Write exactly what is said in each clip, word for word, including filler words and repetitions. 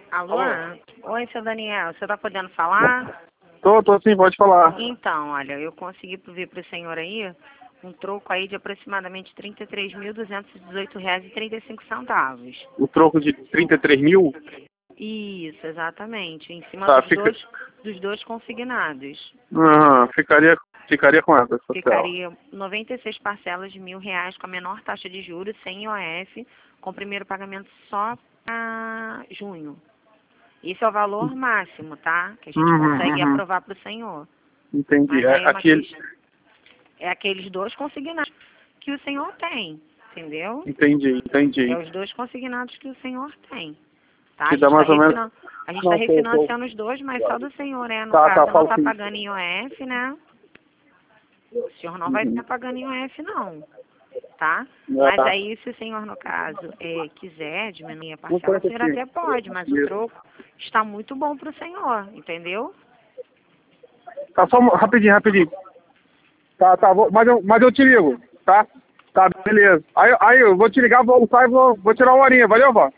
Alô? Alô? Oi, seu Daniel, você tá podendo falar? Tô, tô sim, pode falar. Então, olha, eu consegui ver pro senhor aí um troco aí de aproximadamente trinta e três mil duzentos e dezoito reais e trinta e cinco centavos. O troco de trinta e três mil? Isso, exatamente, em cima Tá, dos, fica... dois, dos dois consignados. Aham, ficaria, ficaria com essa social. Ficaria noventa e seis parcelas de mil reais com a menor taxa de juros, sem I O F, com o primeiro pagamento só para junho. Esse é o valor máximo, tá? Que a gente Uhum, consegue uhum. aprovar para o senhor. Entendi. Mas É, aí é uma aquele... questão. É aqueles dois consignados que o senhor tem, entendeu? Entendi, entendi. É os dois consignados que o senhor tem. Tá? Que A dá gente está mais ou menos... refinan... a gente tá Não, tô, tô... refinanciando os dois, mas só do senhor, né? No Tá, tá, caso, não fala está sim. pagando em I O F, né? O senhor não vai Uhum. estar pagando em I O F, não. Tá? Ah, Mas tá. aí, se o senhor, no caso, é, quiser diminuir a Vou parcela, por o senhor aqui. até pode, mas o troco está muito bom para o senhor, entendeu? Tá, só um- rapidinho, rapidinho. Tá, tá, vou, mas, eu, mas eu te ligo, tá? Tá, beleza. Aí, aí eu vou te ligar, vou almoçar e vou, vou tirar uma horinha, valeu, vó?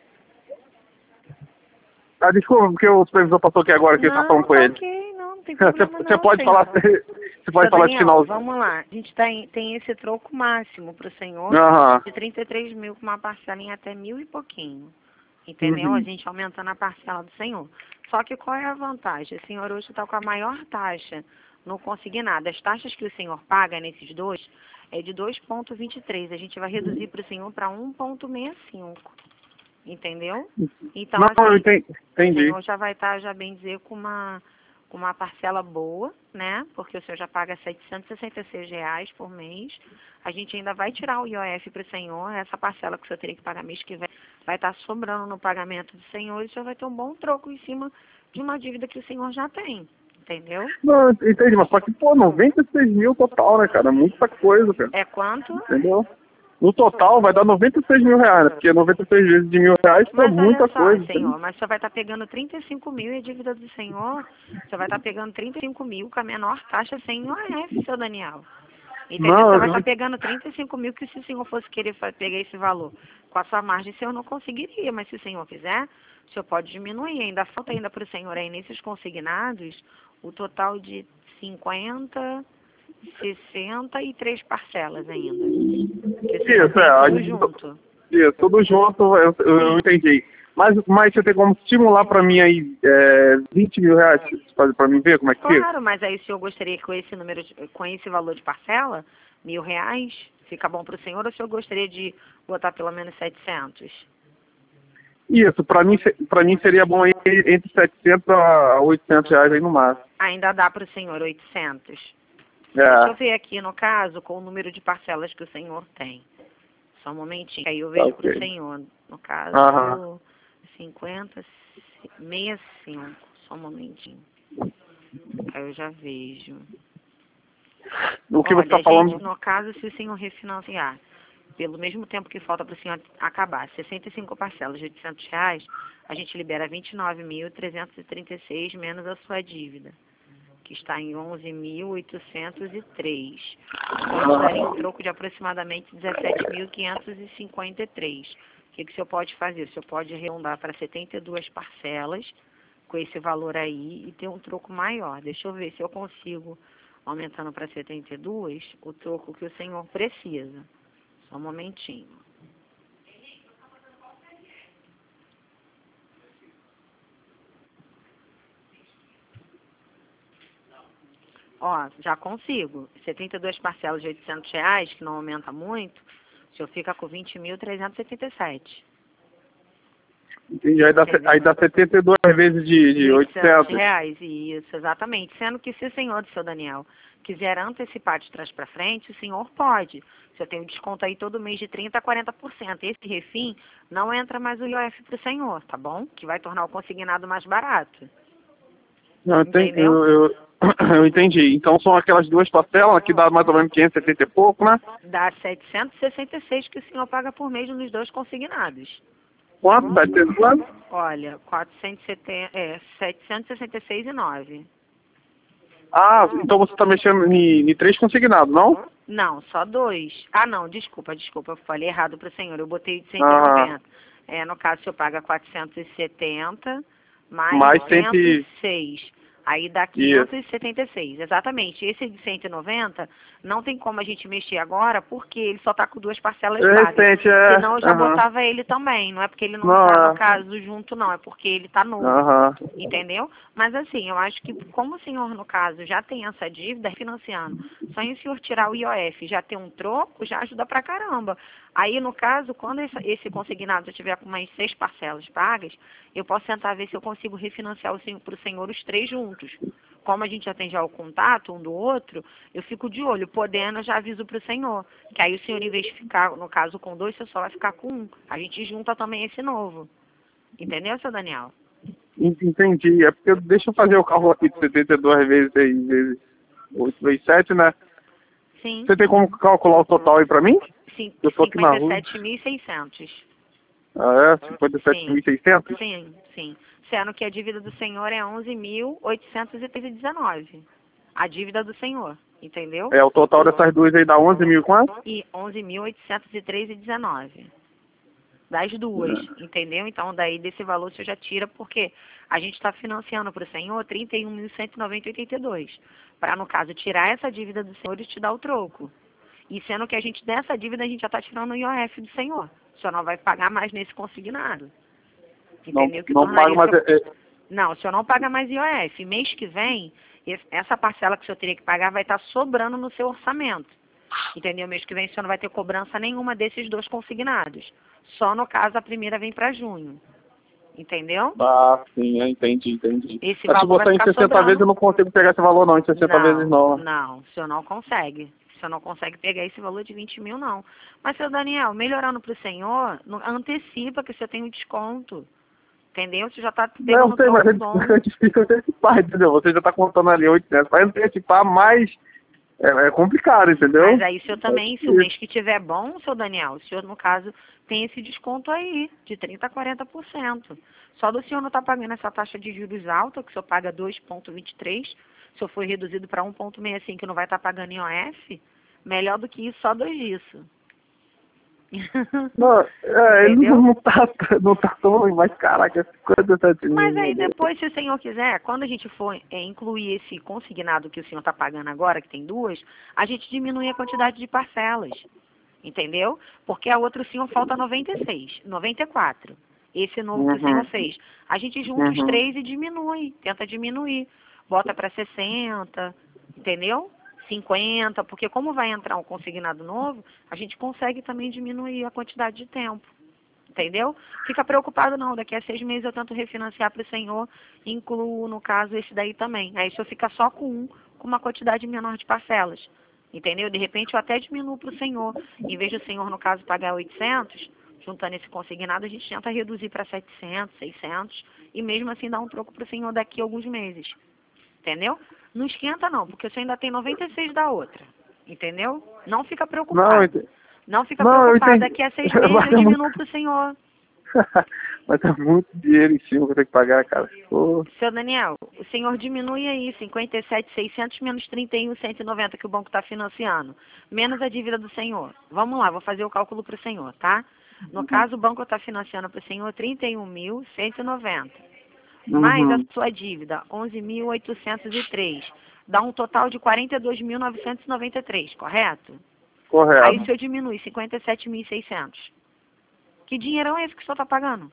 Ah, desculpa, porque o supervisor passou aqui agora, que ele tá falando Não, com tá ele. ok, não, não tem Você, problema você não, pode senhor. falar, você pode Seu falar de Daniel, final. vamos lá. A gente tem, tem esse troco máximo para o senhor Aham. de trinta e três mil com uma parcela em até mil e pouquinho. Entendeu? A Uhum. gente aumentando a parcela do senhor. Só que qual é a vantagem? O senhor hoje está com a maior taxa no consignado. As taxas que o senhor paga nesses dois é de dois vírgula vinte e três. A gente vai reduzir para o senhor para um vírgula sessenta e cinco. Entendeu? Então, Não, eu assim, entendi. o entendi. senhor já vai estar, já bem dizer, com uma, com uma parcela boa, né? Porque o senhor já paga setecentos e sessenta e seis reais por mês. A gente ainda vai tirar o I O F para o senhor. Essa parcela que o senhor teria que pagar mês que vem vai estar sobrando no pagamento do senhor. E o senhor vai ter um bom troco em cima de uma dívida que o senhor já tem. Entendeu? Não, eu entendi, mas só que, pô, noventa e seis mil total, né, cara? Muita coisa, cara. É quanto? Entendeu? No total vai dar noventa e seis mil reais, né? Porque noventa e seis vezes de mil reais é Mas olha muita só, coisa. Entendeu? senhor, mas você vai estar pegando trinta e cinco mil e a dívida do senhor, você vai estar pegando trinta e cinco mil com a menor taxa sem I O F, seu Daniel. Entendeu? Não, Você eu vai estar não... pegando trinta e cinco mil que se o senhor fosse querer fa- pegar esse valor com a sua margem, o senhor não conseguiria. Mas se o senhor quiser, o senhor pode diminuir. Ainda falta ainda para o senhor aí nesses consignados o total de cinquenta, sessenta e três parcelas ainda. Que o senhor Isso, é. tem a tudo gente- junto. Isso, tudo junto, eu, eu, eu entendi. Mas, mas você tem como estimular pra mim aí é, vinte mil reais pra, pra mim ver como é que fica? Claro, mas aí o senhor gostaria que com esse número, de, com esse valor de parcela, mil reais, fica bom para o senhor, ou o senhor gostaria de botar pelo menos setecentos? Isso, pra mim, se- pra mim seria bom aí entre setecentos a oitocentos reais aí no máximo. Ainda dá para o senhor oitocentos? Deixa eu É, ver aqui, no caso, com o número de parcelas que o senhor tem. Só um momentinho, aí eu tá vejo para o ok. senhor. No caso, Aham. cinquenta, sessenta e cinco. Só um momentinho. Aí eu já vejo. O que você Olha, tá a falando? gente, no caso, se o senhor refinanciar, pelo mesmo tempo que falta para o senhor acabar, sessenta e cinco parcelas de oitocentos reais, a gente libera vinte e nove mil trezentos e trinta e seis menos a sua dívida, que está em onze mil oitocentos e três. Então, isso daria um troco de aproximadamente dezessete mil quinhentos e cinquenta e três. O que, que o senhor pode fazer? O senhor pode arredondar para setenta e duas parcelas com esse valor aí e ter um troco maior. Deixa eu ver se eu consigo, aumentando para setenta e duas, o troco que o senhor precisa. Só um momentinho. Ó, já consigo. setenta e duas parcelas de oitocentos reais, que não aumenta muito, o senhor fica com vinte mil trezentos e setenta e sete. Entendi. Aí dá, se- Entendeu? aí dá setenta e duas vezes de, de oitocentos oitocentos. reais, isso, exatamente. Sendo que se o senhor, do seu Daniel, quiser antecipar de trás para frente, o senhor pode. O senhor tem um desconto aí todo mês de trinta a quarenta por cento. Esse refim não entra mais o I O F para o senhor, tá bom? Que vai tornar o consignado mais barato. Não, eu, tenho- Entendeu? eu, eu, eu entendi. Então são aquelas duas parcelas que dá mais ou menos quinhentos e setenta e pouco, né? Dá setecentos e sessenta e seis que o senhor paga por mês nos dois consignados. Quanto? setecentos quanto? Olha, quatrocentos e setenta, é, setecentos e sessenta e seis e nove. Ah, então você está mexendo em, em três consignados, não? Não, só dois. Ah, não, desculpa, desculpa, eu falei errado para o senhor. Eu botei de cento e Ah, noventa. É, no caso, o senhor paga quatrocentos e setenta mais, mais cento e cem... seis. Aí dá quinhentos e setenta e seis, exatamente. Esse de cento e noventa, não tem como a gente mexer agora, porque ele só está com duas parcelas É pagas. recente, é. Senão eu já Aham. botava ele também. Não é porque ele não Não, está, é. no caso, junto, não. É porque ele está novo. Aham. Entendeu? Mas assim, eu acho que como o senhor, no caso, já tem essa dívida financiando, só em o senhor tirar o I O F já ter um troco, já ajuda pra caramba. Aí, no caso, quando esse, esse consignado já tiver com mais seis parcelas pagas, eu posso tentar ver se eu consigo refinanciar para o senhor os três juntos. Como a gente já tem já o contato um do outro, eu fico de olho. Podendo, eu já aviso para o senhor. Que aí o senhor, em vez de ficar, no caso, com dois, você só vai ficar com um. A gente junta também esse novo. Entendeu, seu Daniel? Entendi. É porque deixa eu fazer o cálculo aqui de setenta e dois vezes seis vezes oito vezes sete, né? Sim. Você tem como calcular o total aí pra mim? Sim, Eu tô aqui na rua. cinquenta e sete mil e seiscentos. Ah, é? cinquenta e sete mil Sim, e seiscentos? sim, sim. Sendo que a dívida do senhor é onze mil oitocentos e dezenove. A dívida do senhor, entendeu? É, o total dessas duas aí dá onze mil quanto? E onze mil oitocentos e dezenove. Das duas, entendeu? Então, daí desse valor você já tira, porque a gente está financiando para o senhor trinta e um mil cento e noventa vírgula oitenta e dois. Para, no caso, tirar essa dívida do senhor e te dar o troco. E sendo que a gente, dessa dívida, a gente já está tirando o I O F do senhor. O senhor não vai pagar mais nesse consignado. Não, Entendeu? Que não pago tornaria mais... o seu... É, é, Não, o senhor não paga mais I O F. Mês que vem, esse- essa parcela que o senhor teria que pagar vai estar sobrando no seu orçamento. Entendeu? Mês que vem o senhor não vai ter cobrança nenhuma desses dois consignados. Só no caso a primeira vem para junho. Entendeu? ah, sim, eu entendi, entendi. Esse Mas se valor vai botar em ficar sessenta sobrando. vezes eu não consigo pegar esse valor não, em sessenta vezes Não, não. não, o senhor não consegue. O senhor não consegue pegar esse valor de vinte mil, não. Mas, seu Daniel, melhorando para o senhor, não- antecipa que você tem um desconto. Entendeu? Você já está Não, pegando um sei, mas troco é bom. é difícil antecipar, entendeu? Você já tá contando ali oitocentos. Para antecipar mais é, é complicado, entendeu? Mas aí o senhor também, se o mês que tiver bom, seu Daniel, o senhor, no caso, tem esse desconto aí, de trinta a quarenta por cento. Só do senhor não estar pagando essa taxa de juros alta, que o senhor paga dois vírgula vinte e três, se o senhor for reduzido para um vírgula sessenta e cinco, que não vai estar pagando em O F, melhor do que isso, só dois disso. Não, é, ele Entendeu? não, não, tá, não tá tão ruim, mas caraca, cinquenta e sete mil. Mas aí meu Deus. depois, se o senhor quiser, quando a gente for é, incluir esse consignado que o senhor está pagando agora, que tem duas, a gente diminui a quantidade de parcelas. Entendeu? Porque a outra o senhor falta noventa e seis, noventa e quatro. Esse novo que o senhor Uhum. fez. A gente junta os Uhum. três e diminui, tenta diminuir. Bota para sessenta, entendeu? cinquenta, porque como vai entrar um consignado novo, a gente consegue também diminuir a quantidade de tempo. Entendeu? Fica preocupado não, daqui a seis meses eu tento refinanciar para o senhor, incluo, no caso, esse daí também. Aí o senhor fica só com um, com uma quantidade menor de parcelas. Entendeu? De repente eu até diminuo para o senhor. Em vez do senhor, no caso, pagar oitocentos, juntando esse consignado, a gente tenta reduzir para setecentos, seiscentos, e mesmo assim dar um troco para o senhor daqui a alguns meses. Entendeu? Não esquenta não, porque o senhor ainda tem noventa e seis da outra. Entendeu? Não fica Não, eu preocupado. entendi. Não fica Não, eu preocupado, entendi. daqui a seis meses Mas eu é muito... diminuo para o senhor. Mas é muito dinheiro em cima que eu tenho que pagar, cara. Pô. Seu Daniel, o senhor diminui aí cinquenta e sete mil e seiscentos menos trinta e um mil cento e noventa que o banco está financiando, menos a dívida do senhor. Vamos lá, vou fazer o cálculo para o senhor, tá? No caso, o banco está financiando para o senhor trinta e um mil cento e noventa, mais a Uhum. sua dívida, onze mil oitocentos e três, dá um total de quarenta e dois mil novecentos e noventa e três, correto? Aí o Correto. senhor diminui cinquenta e sete mil e seiscentos. Que dinheirão é esse que o senhor está pagando?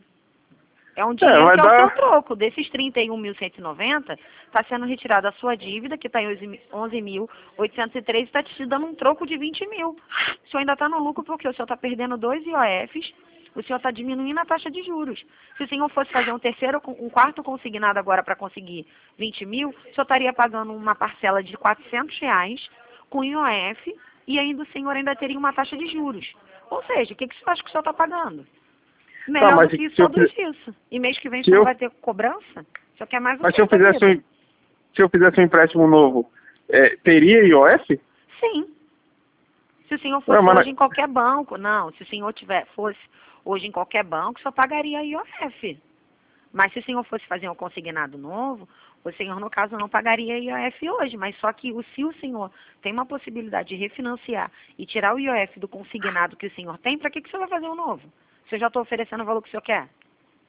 É um É, dinheiro vai que é o seu dar... troco. Desses trinta e um mil cento e noventa, está sendo retirada a sua dívida, que está em onze mil oitocentos e três, e está te dando um troco de vinte mil. O senhor ainda está no lucro porque o senhor está perdendo dois I O Fs, o senhor está diminuindo a taxa de juros. Se o senhor fosse fazer um terceiro, um quarto consignado agora para conseguir vinte mil, o senhor estaria pagando uma parcela de quatrocentos reais com I O F e ainda o senhor ainda teria uma taxa de juros. Ou seja, o que, que o senhor acha que o senhor está pagando? Melhor Tá, mas do que se eu, todos fi- isso. E mês que vem se você não eu, vai ter cobrança? Só quer mais um mas se eu tempo da fizesse vida. um, se eu fizesse um empréstimo novo, é, teria I O F? Sim. Se o senhor Ué, fosse mas hoje na- em qualquer banco, não. Se o senhor tiver, fosse hoje em qualquer banco, só pagaria I O F. Mas se o senhor fosse fazer um consignado novo, o senhor, no caso, não pagaria I O F hoje. Mas só que o, se o senhor tem uma possibilidade de refinanciar e tirar o I O F do consignado que o senhor tem, para que, que o senhor vai fazer um novo? Se eu já estou oferecendo o valor que o senhor quer?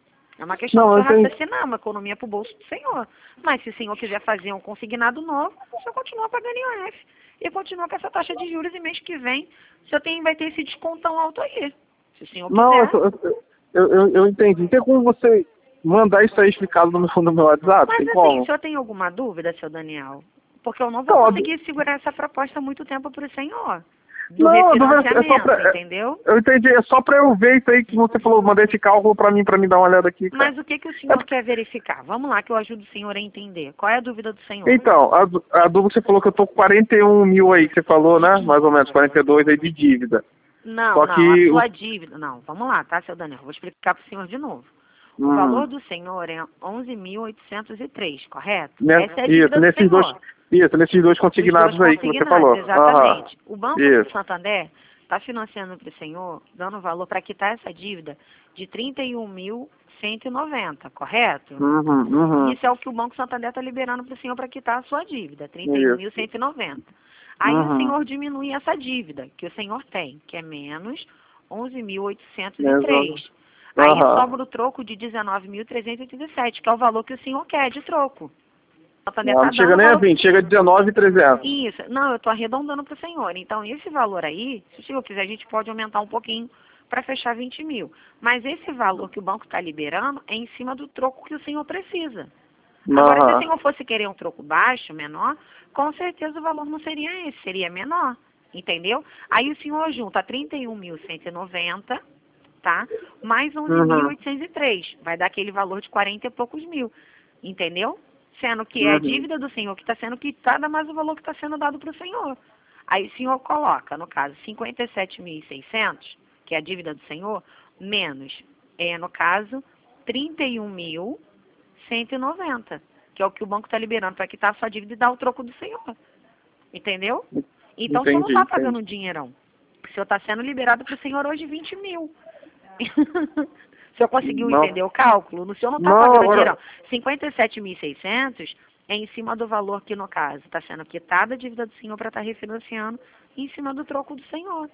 uma questão Não, de eu você entendi. raciocinar, uma economia para o bolso do senhor. Mas se o senhor quiser fazer um consignado novo, o senhor continua pagando I O F. E continua com essa taxa de juros e mês que vem o senhor tem, vai ter esse descontão alto aí. Se o senhor Não, quiser. eu, eu, eu, eu entendi. Tem como você mandar isso aí explicado no meu, no meu WhatsApp? Mas Tem assim, como? o senhor tem alguma dúvida, seu Daniel? Porque eu não vou Não, conseguir segurar essa proposta muito tempo para o senhor. Do não, a dúvida é só refinanciamento, pra... é- entendeu? Eu entendi, é só pra eu ver isso aí que você falou, mandei esse cálculo pra mim, pra mim dar uma olhada aqui, cara. Mas o que, que o É senhor porque- quer verificar? Vamos lá que eu ajudo o senhor a entender. Qual é a dúvida do senhor? Então, a, dú- a dúvida que você falou que eu tô com quarenta e um mil aí, que você falou, né? Mais ou menos, quarenta e dois aí de dívida. Não, Só não, que a o- sua dívida. Não, vamos lá, tá, seu Daniel? Vou explicar para o senhor de novo. O Hum. valor do senhor é onze mil oitocentos e três, correto? Ne- Essa é a dívida isso, do nesses senhor. dois, isso, nesses dois Os consignados dois aí que você consignados, falou. exatamente. O Aham. Banco Isso. do Santander está financiando para o senhor, dando valor para quitar essa dívida de trinta e um mil cento e noventa, correto? Uhum, uhum. Isso é o que o Banco Santander está liberando para o senhor para quitar a sua dívida, trinta e um mil cento e noventa. Aí Uhum. o senhor diminui essa dívida que o senhor tem, que é menos onze mil oitocentos e Exato. três. Aí Aham. sobra o troco de dezenove mil trezentos e oitenta e sete, que é o valor que o senhor quer de troco. O Santander Não, está não chega dando nem a valor... vinte, chega a dezenove mil e trezentos. Isso, não, eu estou arredondando para o senhor. Então, esse valor aí, se o senhor quiser, a gente pode aumentar um pouquinho para fechar vinte mil. Mas esse valor que o banco está liberando é em cima do troco que o senhor precisa. Agora, se o Aham. senhor fosse querer um troco baixo, menor, com certeza o valor não seria esse, seria menor. Entendeu? Aí o senhor junta trinta e um mil cento e noventa, tá? Mais onze mil oitocentos e três. Vai dar aquele valor de quarenta e poucos mil. Entendeu? Sendo que é a Uhum. dívida do senhor que está sendo quitada, mais o valor que está sendo dado para o senhor. Aí o senhor coloca, no caso, cinquenta e sete mil e seiscentos, que é a dívida do senhor, menos, é, no caso, trinta e um mil cento e noventa, que é o que o banco está liberando para quitar a sua dívida e dar o troco do senhor. Entendeu? Então, o senhor não Entendi, está pagando um entendi. dinheirão. O senhor está sendo liberado para o senhor hoje vinte mil. O senhor conseguiu Não. entender o cálculo? O senhor não está Não, pagando agora- dinheirão. cinquenta e sete mil e seiscentos é em cima do valor que, no caso, está sendo quitada a dívida do senhor para estar refinanciando em cima do troco do senhor.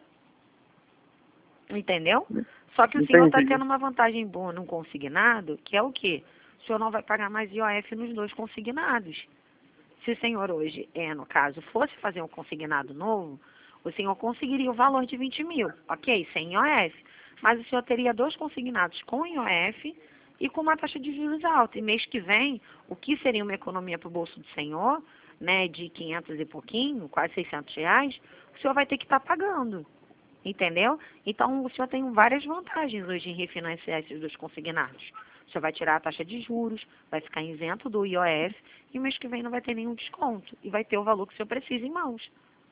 Entendeu? Só que o senhor está Entendi. tendo uma vantagem boa num consignado, que é o quê? O senhor não vai pagar mais I O F nos dois consignados. Se o senhor hoje, é, no caso, fosse fazer um consignado novo, o senhor conseguiria o valor de vinte mil, ok? Sem I O F. Mas o senhor teria dois consignados com I O F e com uma taxa de juros alta. E mês que vem, o que seria uma economia para o bolso do senhor, né, de quinhentos e pouquinho, quase seiscentos reais, o senhor vai ter que estar pagando. Entendeu? Então, o senhor tem várias vantagens hoje em refinanciar esses dois consignados. O senhor vai tirar a taxa de juros, vai ficar isento do I O F e mês que vem não vai ter nenhum desconto. E vai ter o valor que o senhor precisa em mãos.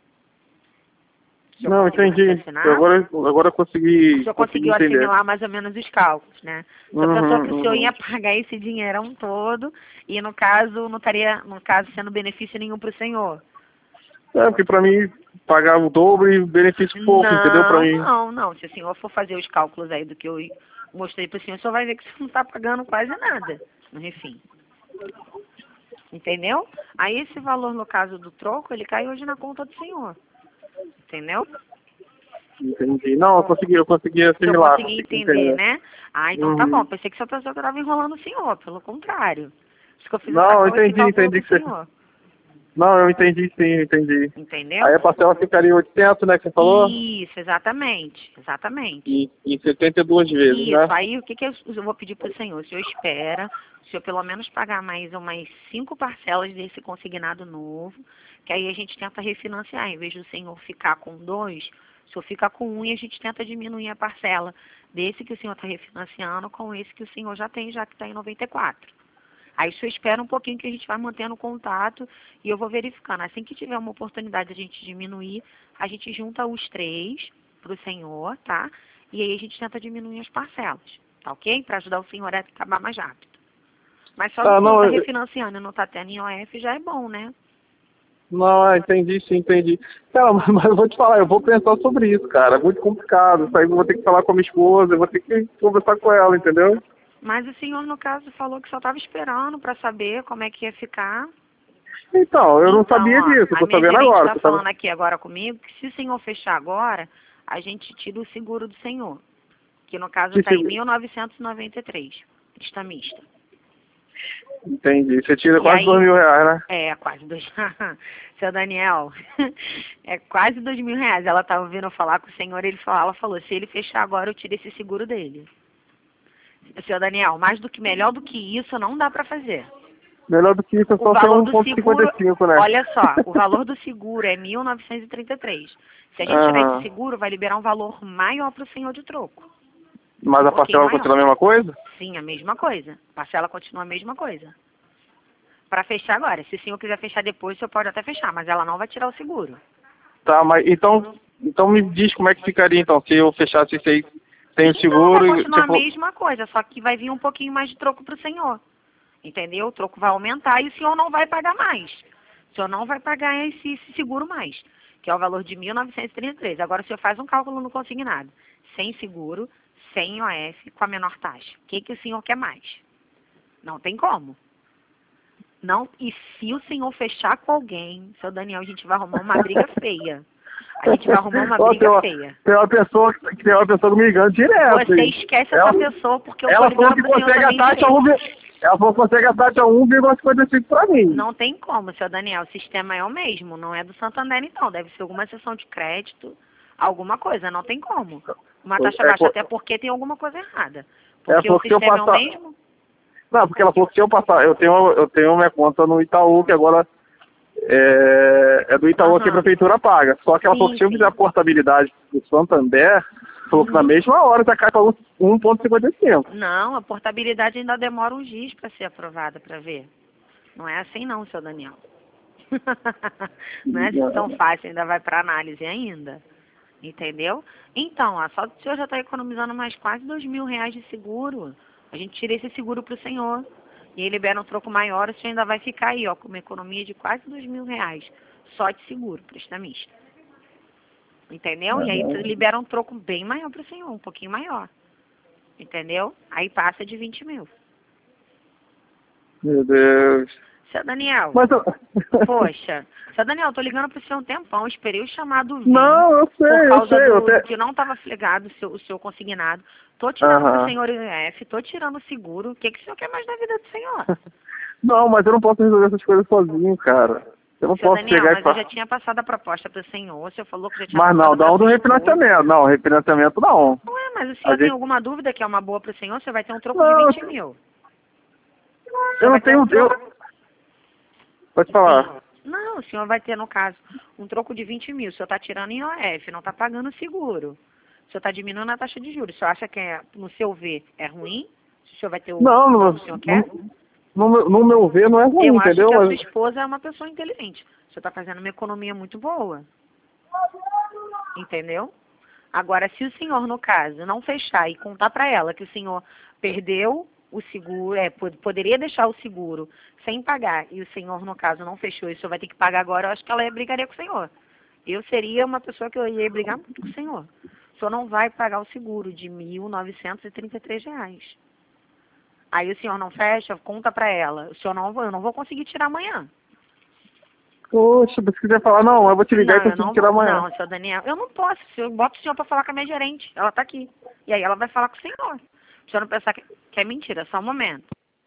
O senhor Não, conseguiu entendi. raciocinar? Agora, agora eu consegui, O senhor consegui conseguiu entender. assimilar mais ou menos os cálculos, né? O senhor Uhum, pensou que o senhor uhum. ia pagar esse dinheirão todo e, no caso, não estaria, no caso, sendo benefício nenhum para o senhor. É, porque pra mim, pagar o dobro e benefício pouco, entendeu? Pra Não, mim. não, não. Se o senhor for fazer os cálculos aí do que eu mostrei para o senhor, o senhor vai ver que o senhor não está pagando quase nada no refim. Entendeu? Aí esse valor, no caso do troco, ele cai hoje na conta do senhor. Entendeu? Entendi. Não, eu consegui, eu consegui Se eu assimilar. conseguir consegui entender, né? Ah, então tá Uhum. bom. Pensei que sua pessoa estava enrolando o senhor, pelo contrário. Acho que eu fiz Não, eu essa, esse entendi, cálculo entendi pro que você... senhor. Não, eu entendi sim, eu entendi. Entendeu? Aí a parcela ficaria em oitocentos, né, que você falou? Isso, exatamente. Exatamente. E em setenta e duas vezes, Isso, né? aí o que, que eu eu vou pedir para o senhor? O senhor espera, o senhor pelo menos pagar mais umas cinco parcelas desse consignado novo, que aí a gente tenta refinanciar. Em vez do senhor ficar com dois, o senhor fica com um e a gente tenta diminuir a parcela desse que o senhor está refinanciando com esse que o senhor já tem, já que está em noventa e quatro. Aí o senhor espera um pouquinho que a gente vai mantendo contato e eu vou verificando. Assim que tiver uma oportunidade de a gente diminuir, a gente junta os três para o senhor, tá? E aí a gente tenta diminuir as parcelas, tá ok? Para ajudar o senhor a acabar mais rápido. Mas só Tá, o senhor não, tá eu- refinanciando e não tá tendo I O F já é bom, né? Não, é, entendi sim, entendi. Cara, mas mas eu vou te falar, eu vou pensar sobre isso, cara. É muito complicado. Isso aí eu vou ter que falar com a minha esposa, eu vou ter que conversar com ela, entendeu? Mas o senhor, no caso, falou que só estava esperando para saber como é que ia ficar. Então, eu não Então, sabia ó, disso, eu a tô minha sabendo gerente agora. está Você tava... falando aqui agora comigo que se o senhor fechar agora, a gente tira o seguro do senhor, que no caso Que está em seguro? mil novecentos e noventa e três. prestamista. Entendi. Você tira E quase aí- dois mil reais, né? É, quase dois. Seu Daniel, é quase dois mil reais. Ela estava vindo falar com o senhor, ele falou, ela falou, se ele fechar agora, eu tiro esse seguro dele. Seu Daniel, mais do que melhor do que isso, não dá para fazer. Melhor do que isso é O só ter valor um do ponto cinquenta seguro, e cinco, né? olha só, o valor do seguro é mil novecentos e trinta e três. Se a gente tirar Aham. esse seguro, vai liberar um valor maior para o senhor de troco. Mas um a pouquinho parcela maior. continua a mesma coisa? Sim, a mesma coisa. Parcela continua a mesma coisa. Para fechar agora. Se o senhor quiser fechar depois, o senhor pode até fechar, mas ela não vai tirar o seguro. Tá, mas então, então me diz como é que ficaria então, se eu fechasse isso aí sem o Então seguro vai e continuar tipo. a mesma coisa, só que vai vir um pouquinho mais de troco para o senhor. Entendeu? O troco vai aumentar e o senhor não vai pagar mais. O senhor não vai pagar esse, esse seguro mais, que é o valor de mil novecentos e trinta e três. Agora o senhor faz um cálculo no consignado. Sem seguro, sem I O F, com a menor taxa. O que, que o senhor quer mais? Não tem como. Não, e se o senhor fechar com alguém, seu Daniel, a gente vai arrumar uma briga feia. A gente vai arrumar uma Ó, briga tem uma, feia. Tem uma pessoa que tem uma pessoa que me engana direto. Você hein? esquece ela, essa pessoa, porque eu tô Ela falou ligando que pro senhor consegue a também taxa direito. um, ela falou que consegue a taxa um vírgula cinquenta e cinco pra mim. Não tem como, seu Daniel. O sistema é o mesmo, não é do Santander, então. Deve ser alguma sessão de crédito, alguma coisa. Não tem como. Uma taxa É, baixa, co- até porque tem alguma coisa errada. Ela Porque falou o que se eu sistema é o passar. mesmo. Não, porque ela falou que se eu passar, eu tenho, eu tenho minha conta no Itaú, que agora é, é do Itaú que a Aham. prefeitura paga. Só que ela falou Sim, que se eu sim. fizer a portabilidade do Santander, falou que na Uhum. mesma hora já cai para um vírgula cinquenta e cinco. Não, a portabilidade ainda demora uns dias para ser aprovada, para ver. Não é assim não, seu Daniel. Não é assim tão fácil, ainda vai para análise ainda. Entendeu? Então, ó, só o senhor já está economizando mais quase dois mil reais de seguro. A gente tira esse seguro para o senhor. E aí libera um troco maior, o senhor ainda vai ficar aí, ó, com uma economia de quase dois mil reais. Só de seguro, prestamista. Entendeu? E aí tu libera um troco bem maior para o senhor, um pouquinho maior. Entendeu? Aí passa de vinte mil. Meu Deus. Seu Daniel, Mas eu... poxa, seu Daniel, eu tô ligando pro senhor há um tempão, esperei o chamado vir. Não, eu sei, Por eu causa sei. do, Eu te... que não estava flegado o seu, o seu consignado. Tô tirando pro Aham. senhor I F, tô tirando o seguro. O que, que o senhor quer mais da vida do senhor? Não, mas eu não posso resolver essas coisas sozinho, cara. Eu não Seu posso Daniel, chegar e mas eu falar. já tinha passado a proposta pro senhor, o senhor falou que já tinha Mas não, passado pra não do sua esposa. refinanciamento. Não, refinanciamento não. Ué, mas o A senhor tem gente... alguma dúvida que é uma boa pro senhor? Você vai ter um troco Não, de vinte mil. O senhor eu não vai ter um tenho... troco. Eu... Pode falar. Sim. Não, o senhor vai ter, no caso, um troco de vinte mil. O senhor está tirando em I O F, não está pagando seguro. O senhor está diminuindo a taxa de juros. O senhor acha que, é, no seu ver, é ruim? O senhor vai ter o Não, troco no, que o senhor quer? no, no, no meu ver não é ruim, Eu acho entendeu? que a sua Mas... esposa é uma pessoa inteligente. O senhor está fazendo uma economia muito boa. Entendeu? Agora, se o senhor, no caso, não fechar e contar para ela que o senhor perdeu o seguro, é, pod- poderia deixar o seguro sem pagar, e o senhor, no caso, não fechou e o senhor vai ter que pagar agora, eu acho que ela ia brigaria com o senhor. Eu seria uma pessoa que eu ia brigar muito com o senhor. O senhor não vai pagar o seguro de mil novecentos e trinta e três reais. Aí o senhor não fecha, conta para ela. O senhor não, eu não vou conseguir tirar amanhã. Poxa, se quiser falar, não, eu vou te ligar Não, e eu consigo não tirar vou. amanhã. Não, seu Daniel, eu não posso. Eu boto o senhor para falar com a minha gerente. Ela tá aqui. E aí ela vai falar com o senhor. O senhor não pensar que, que é mentira, só um momento.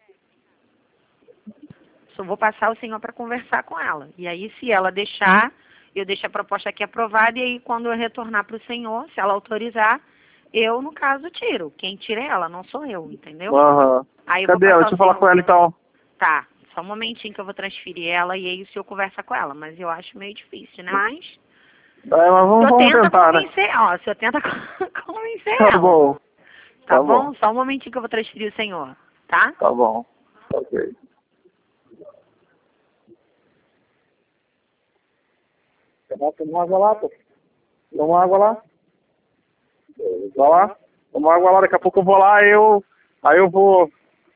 Só vou passar o senhor para conversar com ela. E aí, se ela deixar, eu deixo a proposta aqui aprovada. E aí, quando eu retornar para o senhor, se ela autorizar, eu, no caso, tiro. Quem tira é ela, não sou eu, entendeu? Aham. Aí eu Cadê vou ela? passar Deixa o eu falar senhor. com ela então. Tá, só um momentinho que eu vou transferir ela e aí o senhor conversa com ela. Mas eu acho meio difícil, né? Mas É, mas o vamos, senhor vamos tenta tentar, né? convencer, ó, o senhor tenta convencer Tá ela. bom, Tá, tá bom? bom. Só um momentinho que eu vou transferir o senhor, tá? Tá bom. Ok. Toma água lá, pô. Toma água lá. Vai lá. Toma água lá, daqui a pouco eu vou lá, eu... Aí eu vou...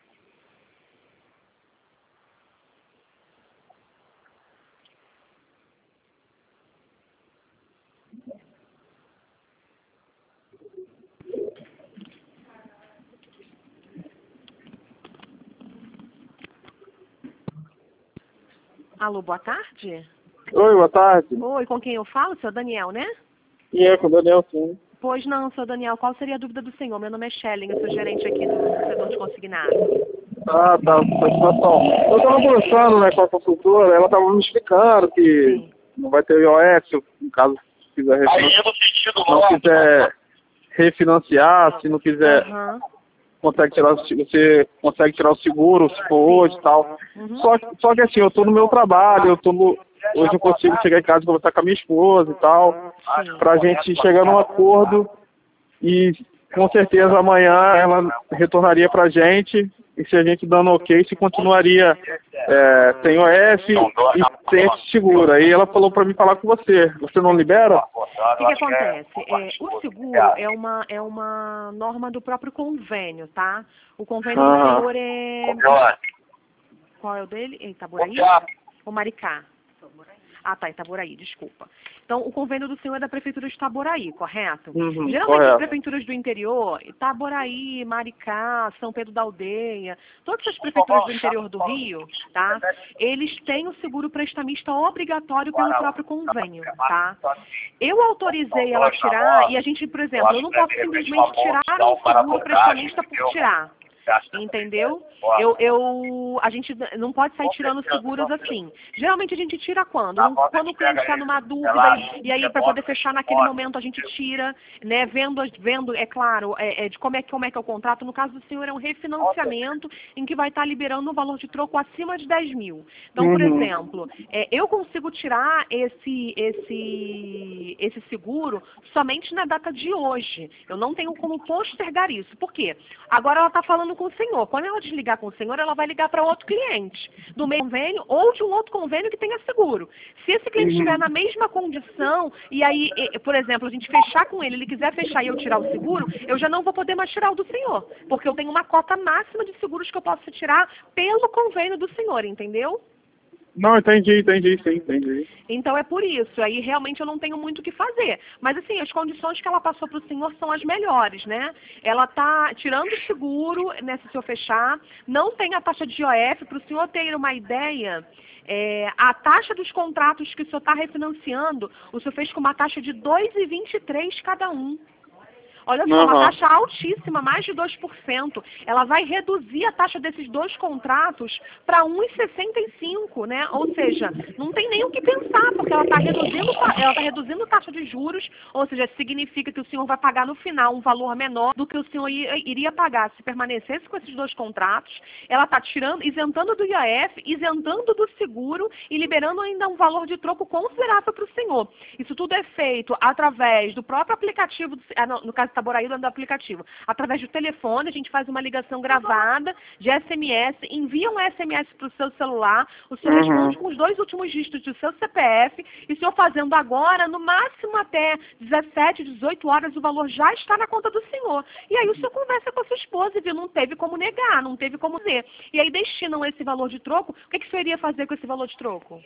Alô, boa tarde. Oi, boa tarde. Oi, com quem eu falo? Seu Daniel, né? E é, com o Daniel, sim. Pois não, senhor Daniel, qual seria a dúvida do senhor? Meu nome é Shelly, eu sou gerente aqui do setor de consignado. Ah, tá, situação. Eu estava conversando, né, com a consultora, ela estava me explicando que Sim. não vai ter I O S, no caso, se quiser refinanciar, não quiser refinanciar, se não quiser, Aham. consegue tirar, o se- você consegue tirar o seguro, se for hoje e tal. Uhum. Só, que- só que assim, eu tô no meu trabalho, eu tô no, hoje eu consigo chegar em casa e conversar com a minha esposa e tal, Sim. pra gente chegar num acordo e com certeza amanhã ela retornaria pra gente e se a gente dando ok, se continuaria é, sem O F e sem esse seguro. Aí ela falou pra mim falar com você. Você não libera? O que, que acontece? É, o seguro é uma, é uma norma do próprio convênio, tá? O convênio do Ah. senhor é... Qual é o dele? Em Itaboraí? Ou Maricá? Ah, tá, Itaboraí, desculpa. Então, o convênio do senhor é da Prefeitura de Itaboraí, correto? Uhum, Geralmente, correto. as prefeituras do interior, Itaboraí, Maricá, São Pedro da Aldeia, todas as prefeituras do interior do Rio, tá? Eles têm o seguro prestamista obrigatório pelo próprio convênio, tá? Eu autorizei ela a tirar, e a gente, por exemplo, eu não posso simplesmente tirar um seguro prestamista por tirar. Entendeu? Eu, eu, a gente não pode sair tirando seguros assim. Geralmente a gente tira quando? Num- Quando o cliente está numa dúvida e, e aí para poder fechar naquele momento a gente tira, né? Vendo, vendo é claro, é, é de como é, que- como é que é o contrato. No caso do senhor é um refinanciamento em que vai estar liberando um valor de troco acima de dez mil. Então, por Uhum. exemplo, é, eu consigo tirar esse, esse, esse seguro somente na data de hoje. Eu não tenho como postergar isso. Por quê? Agora ela está falando com o senhor. Quando ela desligar com o senhor, ela vai ligar para outro cliente do mesmo convênio ou de um outro convênio que tenha seguro. Se esse cliente Uhum. estiver na mesma condição e aí, e- por exemplo, a gente fechar com ele, ele quiser fechar e eu tirar o seguro, eu já não vou poder mais tirar o do senhor, porque eu tenho uma cota máxima de seguros que eu posso tirar pelo convênio do senhor, entendeu? Não, entendi, entendi, sim, entendi. Então é por isso, aí realmente eu não tenho muito o que fazer. Mas assim, as condições que ela passou para o senhor são as melhores, né? Ela está tirando o seguro, né, se o senhor fechar, não tem a taxa de I O F, para o senhor ter uma ideia, é, a taxa dos contratos que o senhor está refinanciando, o senhor fez com uma taxa de dois vírgula vinte e três cada um. Olha só, uma Aham. taxa altíssima, mais de dois por cento. Ela vai reduzir a taxa desses dois contratos para um vírgula sessenta e cinco, né? Ou seja, não tem nem o que pensar, porque ela está reduzindo, ta- ela tá reduzindo a taxa de juros, ou seja, significa que o senhor vai pagar no final um valor menor do que o senhor i- iria pagar se permanecesse com esses dois contratos. Ela está tirando, isentando do I O F, isentando do seguro e liberando ainda um valor de troco considerável para o senhor. Isso tudo é feito através do próprio aplicativo, do, ah, não, no caso Itaboraí, do aplicativo, através do telefone, a gente faz uma ligação gravada de S M S, envia um S M S para o seu celular, o senhor Uhum. responde com os dois últimos dígitos do seu C P F, e o senhor fazendo agora, no máximo até dezessete, dezoito horas, o valor já está na conta do senhor. E aí o senhor conversa com a sua esposa e viu, não teve como negar, não teve como dizer. E aí destinam esse valor de troco, o que, que o senhor iria fazer com esse valor de troco?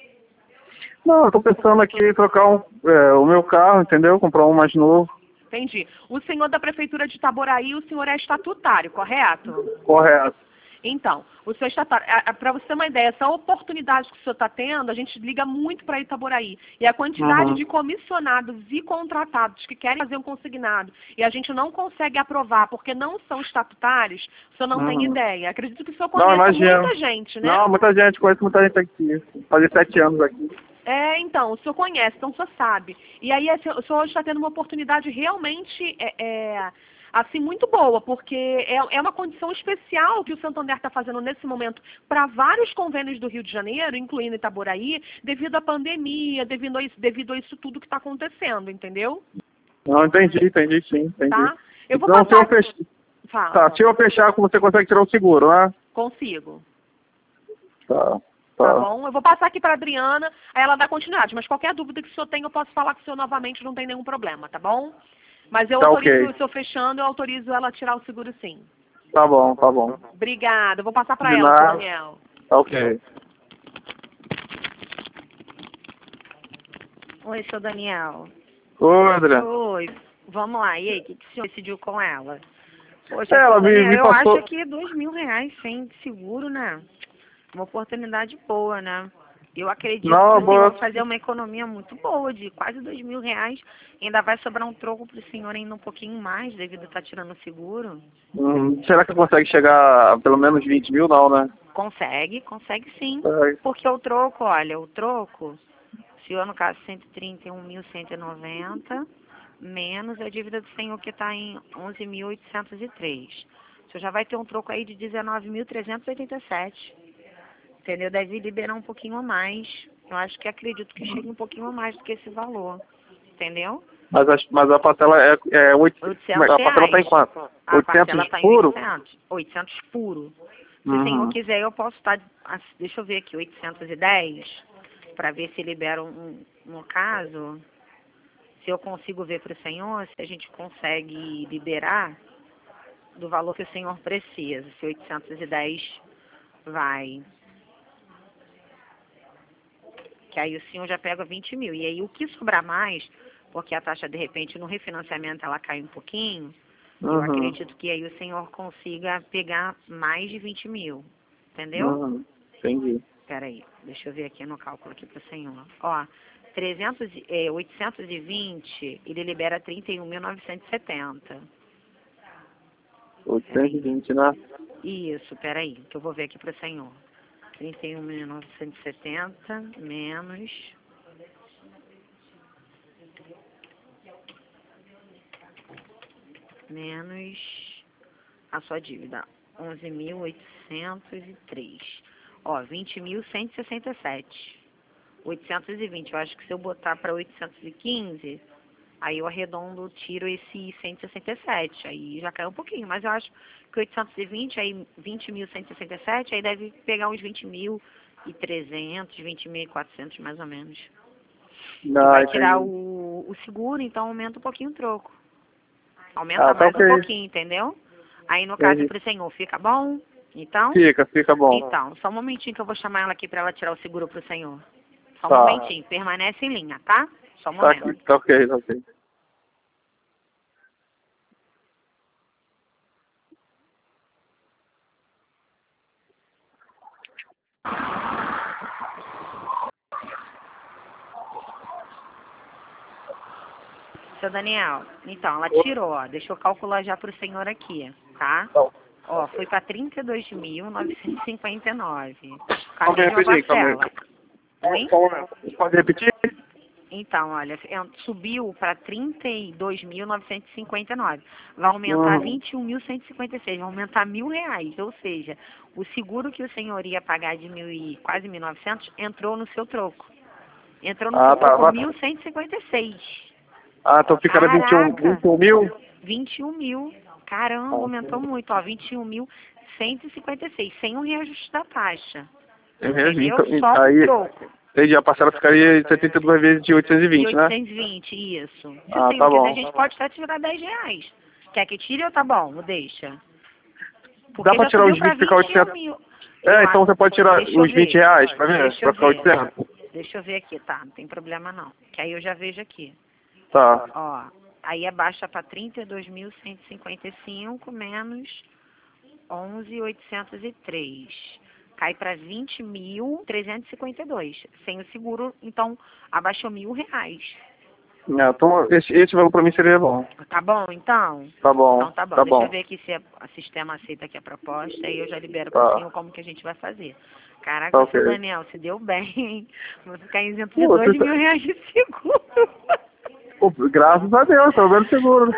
Não, eu tô pensando aqui em trocar um, é, o meu carro, entendeu? Comprar um mais novo. Entendi. O senhor da Prefeitura de Itaboraí, o senhor é estatutário, correto? Correto. Então, o senhor estatutário, para você ter uma ideia, essa oportunidade que o senhor está tendo, a gente liga muito para Itaboraí. E a quantidade Uhum. de comissionados e contratados que querem fazer um consignado e a gente não consegue aprovar porque não são estatutários, o senhor não tem Uhum. ideia. Acredito que o senhor Não, conheça imagino. muita gente, né? Não, muita gente, conheço muita gente aqui. Fazia sete anos aqui. É, então, o senhor conhece, então o senhor sabe. E aí assim, o senhor está tendo uma oportunidade realmente, é, é, assim, muito boa, porque é, é uma condição especial que o Santander está fazendo nesse momento para vários convênios do Rio de Janeiro, incluindo Itaboraí, devido à pandemia, devido a isso, devido a isso tudo que está acontecendo, entendeu? Não, entendi, entendi sim, entendi. Tá? Eu vou Então, se eu, passar... fech... Fala. tá, se eu fechar, você consegue tirar o seguro, né? Consigo. Tá, Tá tá. bom? Eu vou passar aqui para a Adriana, aí ela dá continuidade. Mas qualquer dúvida que o senhor tenha, eu posso falar com o senhor novamente, não tem nenhum problema, tá bom? Mas eu Tá autorizo, ok. o senhor fechando, eu autorizo ela a tirar o seguro sim. Tá bom, tá bom. Obrigada. Eu vou passar para De ela, senhor nada. Daniel. Tá ok. Oi, seu Daniel. Oi, André. Oi. Vamos lá. E aí, o que, que o senhor decidiu com ela? Poxa, Ela seu me- Daniel, me eu passou- acho que dois mil reais sem seguro, né? Uma oportunidade boa, né? Eu acredito Não, que o senhor boa. vai fazer uma economia muito boa, de quase dois mil reais. Ainda vai sobrar um troco para o senhor ainda um pouquinho mais, devido a estar tirando o seguro. Hum, será que consegue chegar a pelo menos vinte mil? Não, né? Consegue, consegue sim. É. Porque o troco, olha, o troco, se eu no caso cento e trinta e um mil cento e noventa, menos a dívida do senhor que está em onze mil oitocentos e três. O senhor já vai ter um troco aí de dezenove mil trezentos e oitenta e sete. Entendeu? Deve liberar um pouquinho a mais. Eu acho que acredito que chegue um pouquinho a mais do que esse valor. Entendeu? Mas a, mas a parcela é, é oito, oitocentos a parcela está em reais. quanto? A parcela oitocentos está em puro? oitocentos. oitocentos puro. Se o Uhum. senhor quiser, eu posso estar... Deixa eu ver aqui, oitocentos e dez, para ver se libera um, no caso, se eu consigo ver para o senhor, se a gente consegue liberar do valor que o senhor precisa. Se oitocentos e dez vai... Que aí o senhor já pega vinte mil. E aí o que sobrar mais, porque a taxa de repente no refinanciamento ela cai um pouquinho, eu Uhum. acredito que aí o senhor consiga pegar mais de vinte mil. Entendeu? Uhum. Entendi. Espera aí, deixa eu ver aqui no cálculo aqui para o senhor. Ó, trezentos, é, oitocentos e vinte, ele libera trinta e um mil novecentos e setenta. oitocentos e vinte, né? Isso, peraí, que eu vou ver aqui para o senhor. trinta e um mil novecentos e setenta menos... menos a sua dívida, onze mil oitocentos e três. Ó, vinte mil cento e sessenta e sete. oitocentos e vinte, eu acho que se eu botar para oitocentos e quinze, aí eu arredondo, tiro esse cento e sessenta e sete, aí já caiu um pouquinho, mas eu acho que oitocentos e vinte, aí vinte mil cento e sessenta e sete, aí deve pegar uns vinte mil e trezentos, vinte mil e quatrocentos mais ou menos. Não, E vai entendi. tirar o, o seguro, então aumenta um pouquinho o troco. Aumenta Ah, tá mais ok. um pouquinho, entendeu? Aí no caso Entendi. pro senhor, fica bom? Então? Fica, fica bom. Então, só um momentinho que eu vou chamar ela aqui para ela tirar o seguro pro senhor. Só um Tá. momentinho, permanece em linha, tá? Só um Tá, momento. aqui, tá ok, tá ok. Seu Daniel, então, ela tirou, ó, deixa eu calcular já pro senhor aqui, tá? Ó, foi para trinta e dois mil novecentos e cinquenta e nove. Com a Pode mesma repetir, calma aí. parcela. Oi? Só um momento. Pode repetir? Então, olha, é, subiu para trinta e dois mil novecentos e cinquenta e nove. Vai aumentar Uhum. vinte e um mil cento e cinquenta e seis, vai aumentar mil reais. Ou seja, o seguro que o senhor ia pagar de mil e quase mil e novecentos entrou no seu troco. Entrou no Ah, seu tá. troco Vai- mil cento e cinquenta e seis. Ah, então fica vinte e um, Caraca! vinte e um mil? vinte e um mil. Caramba, aumentou muito, ó. vinte e um mil cento e cinquenta e seis, sem o reajuste da taxa. Entendeu? Então, Só pro aí, troco. entendi, a parcela ficaria setenta e duas vezes de oitocentos e De vinte, né? oitocentos e vinte, isso. Se Ah, o senhor tá quiser, bom. a gente pode até tirar dez reais. Quer que tire ou tá bom? Ou deixa? Porque Dá pra já tirar subiu os pra vinte e ficar vinte e um oitocentos? mil. É, Eu então acho- você pode tirar deixa eu os vinte ver. reais, pra ver? Deixa Pra eu ficar ver. oitocentos? Deixa eu ver aqui, tá? Não tem problema não. Que aí eu já vejo aqui. Tá. Ó, aí abaixa para trinta e dois mil cento e cinquenta e cinco menos onze mil oitocentos e três. Cai para vinte mil trezentos e cinquenta e dois. Sem o seguro, então, abaixou mil reais. É, então esse, esse valor pra mim seria bom. Tá bom, então? Tá bom, Então tá bom. tá Deixa bom. eu ver aqui se a- o sistema aceita aqui a proposta e eu já libero Tá. pro senhor como que a gente vai fazer. Caraca, Tá ok. seu Daniel, se deu bem, hein? Vou ficar isento de Pô, dois você tá- mil reais de seguro. Pô, graças a Deus, pelo menos seguro.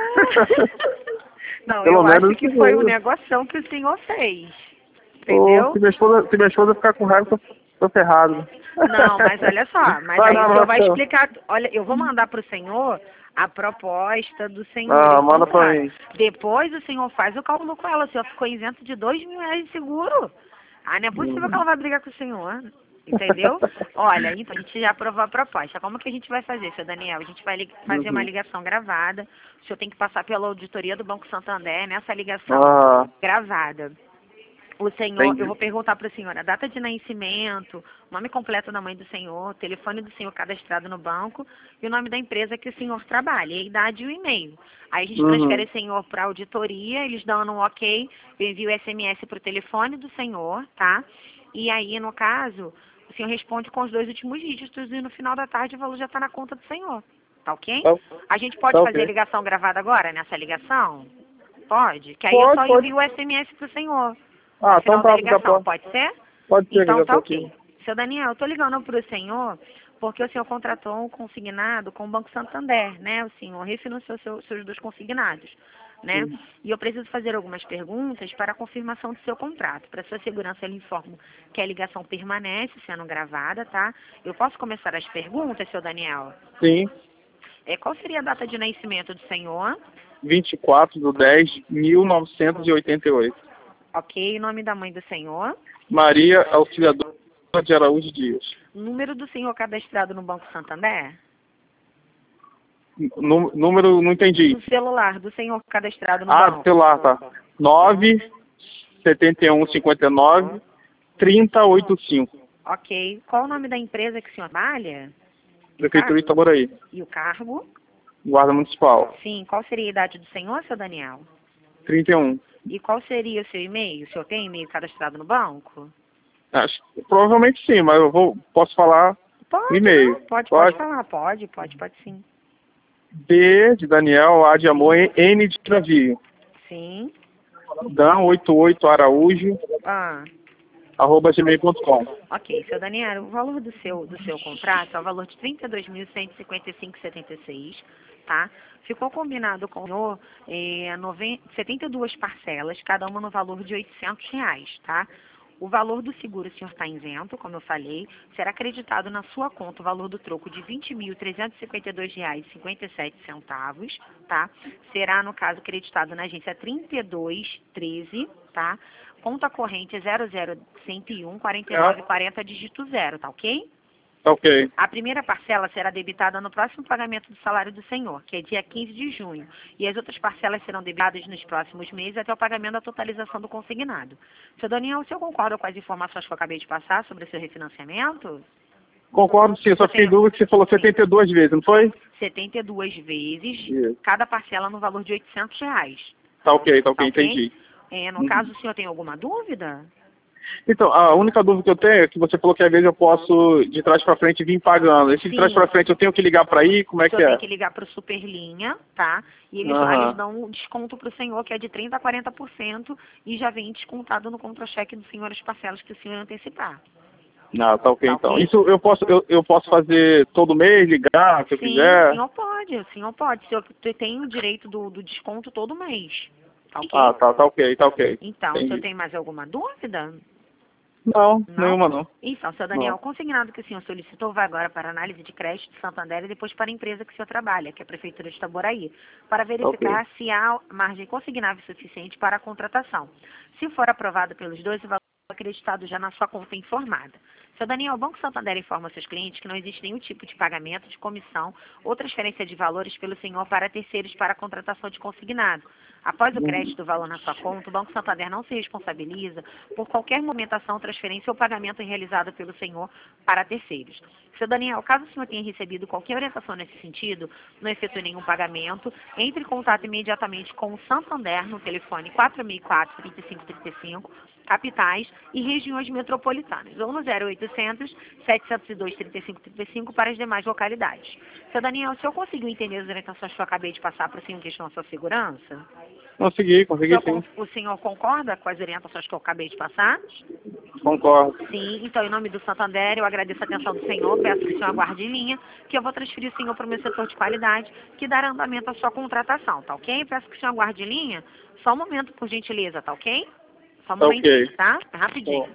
Não, Pelo eu menos acho que foi um seguro. negoção que o senhor fez. Pô, Entendeu? se minha esposa, se minha esposa ficar com raiva, eu tô, tô ferrado. Não, mas olha só, mas Vai, aí não, o não senhor vai ficar. explicar. Olha, eu vou mandar pro senhor a proposta do senhor. Ah, o manda pra contrato. mim. Depois o senhor faz o cálculo com ela. O senhor ficou isento de dois mil reais de seguro. Ah, não é possível que ela vai brigar com o senhor. Entendeu? Olha, então a gente já aprovou a proposta. Como que a gente vai fazer, seu Daniel? A gente vai li- fazer uma Uhum. ligação gravada. O senhor tem que passar pela auditoria do Banco Santander nessa ligação Ah, gravada. O senhor, entendi. eu vou perguntar para o senhor a data de nascimento, o nome completo da mãe do senhor, o telefone do senhor cadastrado no banco e o nome da empresa que o senhor trabalha, e a idade e o e-mail. Aí a gente Uhum. transfere o senhor para a auditoria, eles dão um ok, eu envio o S M S para o telefone do senhor, tá? E aí, no caso, o o senhor responde com os dois últimos dígitos e no final da tarde o valor já está na conta do senhor. Tá ok? Tá, A gente pode tá fazer ok. a ligação gravada agora, nessa ligação? Pode? Que aí Pode, eu só pode. envio o S M S pro senhor. Ah, No final então da tá, já ligação, pode. pode ser? Pode ser que Então já tá tô ok. aqui. Seu Daniel, eu tô ligando pro senhor porque o senhor contratou um consignado com o Banco Santander, né? O senhor refinanciou seu, seus dois consignados, né? Sim. E eu preciso fazer algumas perguntas para a confirmação do seu contrato. Para sua segurança, eu lhe informo que a ligação permanece sendo gravada, tá? Eu posso começar as perguntas, seu Daniel? Sim. É, qual seria a data de nascimento do senhor? vinte e quatro de dez de mil novecentos e oitenta e oito. Ok, o nome da mãe do senhor? Maria Auxiliadora de Araújo Dias. Número do senhor cadastrado no Banco Santander? Nú- Número, não entendi. O celular do senhor cadastrado no Ah, banco? celular, tá. nove sete um cinco nove trinta oitenta e cinco. Ok. Qual o nome da empresa que o senhor trabalha? Prefeitura de Itaboraí. E o cargo? Guarda Municipal. Sim. Qual seria a idade do senhor, seu Daniel? trinta e um. E qual seria o seu e-mail? O senhor tem e-mail cadastrado no banco? Acho, provavelmente sim, mas eu vou, posso falar Pode, e-mail. não, pode, pode Pode? falar, pode, pode, pode sim. D de Daniel, A de amor, N de navio. Sim. Dan oitenta e oito Araújo, Ah, arroba gmail ponto com. ok, seu Daniel, o valor do seu, do seu contrato é o valor de trinta e dois mil cento e cinquenta e cinco vírgula setenta e seis, tá? Ficou combinado com o senhor é, noven- setenta e duas parcelas, cada uma no valor de oitocentos reais, tá? O valor do seguro, o senhor está isento, como eu falei, será acreditado na sua conta o valor do troco de vinte mil trezentos e cinquenta e dois reais e cinquenta e sete centavos, tá? Será, no caso, acreditado na agência trinta e dois treze, tá? Conta corrente é zero zero cento e um quarenta e nove quarenta dígito zero, tá ok? Tá ok. A primeira parcela será debitada no próximo pagamento do salário do senhor, que é dia quinze de junho, e as outras parcelas serão debitadas nos próximos meses até o pagamento da totalização do consignado. Seu Daniel, o senhor concorda com as informações que eu acabei de passar sobre o seu refinanciamento? Concordo sim, só fiquei em dúvida que você falou setenta e duas vezes, não foi? setenta e duas vezes, Isso. cada parcela no valor de oitocentos reais. Tá ok, tá ok, Tá ok? entendi. É, no Uhum. caso, o senhor tem alguma dúvida? Então, a única dúvida que eu tenho é que você falou que às vezes eu posso, de trás pra frente, vir pagando. Esse de Sim. trás pra frente eu tenho que ligar pra aí? Como é O que senhor é? tem que ligar para o Superlinha, tá? E eles lá Aham. eles dão um desconto para o senhor, que é de trinta a quarenta por cento, e já vem descontado no contra-cheque do senhor as parcelas que o senhor antecipar. Ah, tá ok Tá então. ok? Isso eu posso, eu, eu posso fazer todo mês, ligar, se eu Sim, o quiser? senhor pode, o senhor pode. O senhor tem o direito do, do desconto todo mês. Tá ok? Ah, tá, tá ok, tá ok. Então, o senhor Entendi. tem mais alguma dúvida? Não, Não? nenhuma não. Então, seu Daniel, Não. o consignado que o senhor solicitou vai agora para análise de crédito de Santander e depois para a empresa que o senhor trabalha, que é a Prefeitura de Itaboraí, para verificar se há margem consignável suficiente para a contratação. Se for aprovado pelos dois, o valor é acreditado já na sua conta informada. Seu Daniel, o Banco Santander informa seus clientes que não existe nenhum tipo de pagamento, de comissão ou transferência de valores pelo senhor para terceiros para a contratação de consignado. Após o crédito do valor na sua conta, o Banco Santander não se responsabiliza por qualquer movimentação, transferência ou pagamento realizado pelo senhor para terceiros. Seu Daniel, caso o senhor tenha recebido qualquer orientação nesse sentido, não efetue nenhum pagamento, entre em contato imediatamente com o Santander no telefone quatro mil e quatro, trinta e cinco trinta e cinco, capitais e regiões metropolitanas, ou no zero oitocentos, setecentos e dois, trinta e cinco trinta e cinco para as demais localidades. Seu Daniel, o senhor conseguiu entender as orientações que eu acabei de passar para o senhor em questão da sua segurança? Consegui, O consegui senhor, sim. o senhor concorda com as orientações que eu acabei de passar? Concordo. Sim, então, em nome do Santander, eu agradeço a atenção do senhor, peço que o senhor aguarde em linha, que eu vou transferir o senhor para o meu setor de qualidade, que dará andamento à sua contratação, tá ok? Peço que o senhor aguarde em linha, só um momento, por gentileza, tá ok? Só um Tá momentinho, ok. tá? Rapidinho.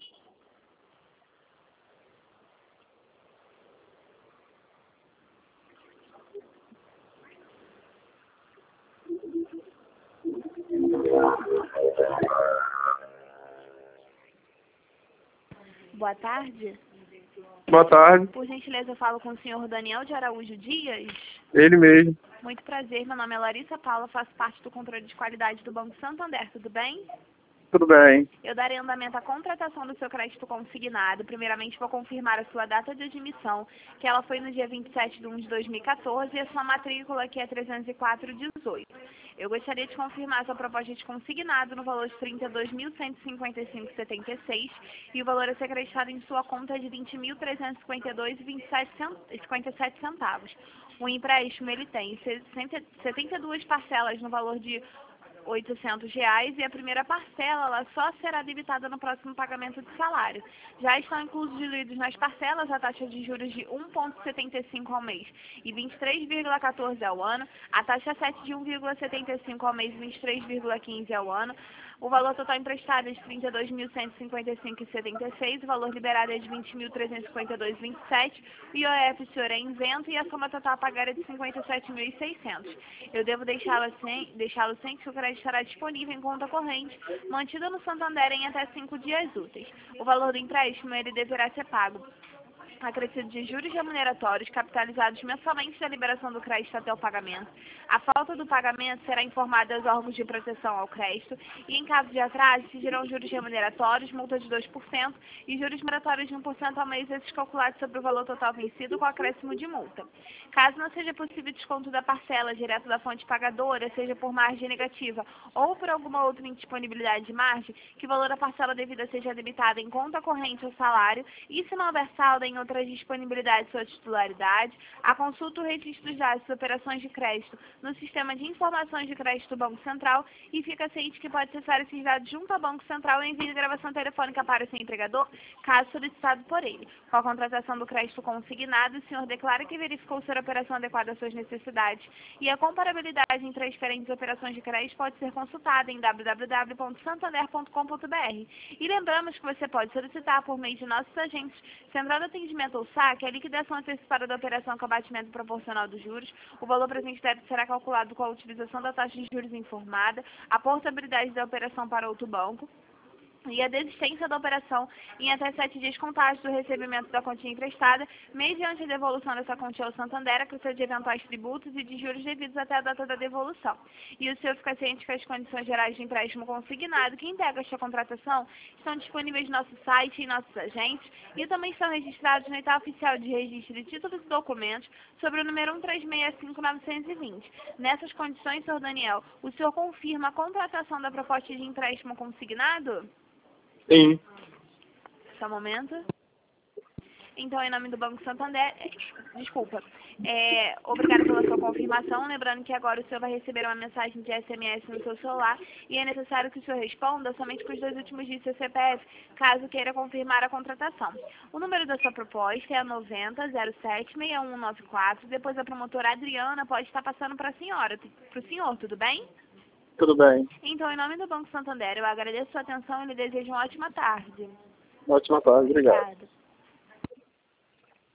Boa tarde. Boa tarde. Por gentileza, eu falo com o senhor Daniel de Araújo Dias. Ele mesmo. Muito prazer, meu nome é Larissa Paula, faço parte do controle de qualidade do Banco Santander, tudo bem? Tudo bem. Eu darei andamento à contratação do seu crédito consignado. Primeiramente, vou confirmar a sua data de admissão, que ela foi no dia vinte e sete de um de dois mil e quatorze, e a sua matrícula, que é trezentos e quatro dezoito. Eu gostaria de confirmar sua proposta de consignado no valor de trinta e dois mil cento e cinquenta e cinco reais e setenta e seis centavos e o valor a ser acreditado em sua conta é de vinte mil trezentos e cinquenta e dois reais e cinquenta e sete centavos. O empréstimo ele tem setenta e duas parcelas no valor de oitocentos reais e a primeira parcela ela só será debitada no próximo pagamento de salário. Já estão inclusos diluídos nas parcelas a taxa de juros de um vírgula setenta e cinco ao mês e vinte e três vírgula quatorze ao ano, a taxa sete de um vírgula setenta e cinco ao mês e vinte e três vírgula quinze ao ano. O valor total emprestado é de trinta e dois mil cento e cinquenta e cinco reais e setenta e seis centavos, o valor liberado é de vinte mil trezentos e cinquenta e dois reais e vinte e sete centavos, o I O F o senhor é isento e a soma total a pagar é de cinquenta e sete mil e seiscentos reais. Eu devo deixá-lo sem, deixá-lo sem que o crédito estará disponível em conta corrente, mantida no Santander em até cinco dias úteis. O valor do empréstimo ele deverá ser pago acrescido de juros remuneratórios capitalizados mensalmente da liberação do crédito até o pagamento. A falta do pagamento será informada aos órgãos de proteção ao crédito e, em caso de atraso, exigirão juros remuneratórios, multa de dois por cento e juros moratórios de um por cento ao mês, esses calculados sobre o valor total vencido com acréscimo de multa. Caso não seja possível desconto da parcela direto da fonte pagadora, seja por margem negativa ou por alguma outra indisponibilidade de margem, que o valor da parcela devida seja debitada em conta corrente ou salário e, se não houver saldo em outras disponibilidades sua titularidade, a consulta o registro dos dados de operações de crédito no Sistema de Informações de Crédito do Banco Central e fica ciente que pode acessar esses dados junto ao Banco Central em via de gravação telefônica para o seu empregador, caso solicitado por ele. Com a contratação do crédito consignado, o senhor declara que verificou ser a operação adequada às suas necessidades e a comparabilidade entre as diferentes operações de crédito pode ser consultada em w w w ponto santander ponto com ponto b r. E lembramos que você pode solicitar por meio de nossos agentes Central de Atendimento ou saque, a liquidação antecipada da operação com abatimento proporcional dos juros, o valor presente débito será calculado com a utilização da taxa de juros informada, a portabilidade da operação para outro banco e a desistência da operação em até sete dias contados do recebimento da quantia emprestada, mediante a devolução dessa quantia ao Santander, a custa de eventuais tributos e de juros devidos até a data da devolução. E o senhor fica ciente que as condições gerais de empréstimo consignado que integram esta contratação estão disponíveis no nosso site e em nossos agentes e também estão registrados na etapa oficial de registro de títulos e documentos sobre o número um três seis cinco nove dois zero. Nessas condições, senhor Daniel, o senhor confirma a contratação da proposta de empréstimo consignado? Sim. Só um momento. Então, em nome do Banco Santander, desculpa, é, obrigada pela sua confirmação, lembrando que agora o senhor vai receber uma mensagem de S M S no seu celular e é necessário que o senhor responda somente com os dois últimos dígitos do seu C P F, caso queira confirmar a contratação. O número da sua proposta é a noventa, zero sete, seis um nove quatro, depois a promotora Adriana pode estar passando para a senhora, para o senhor, tudo bem? Tudo bem. Então, em nome do Banco Santander, eu agradeço a sua atenção e lhe desejo uma ótima tarde. Ótima tarde, obrigado. Obrigada.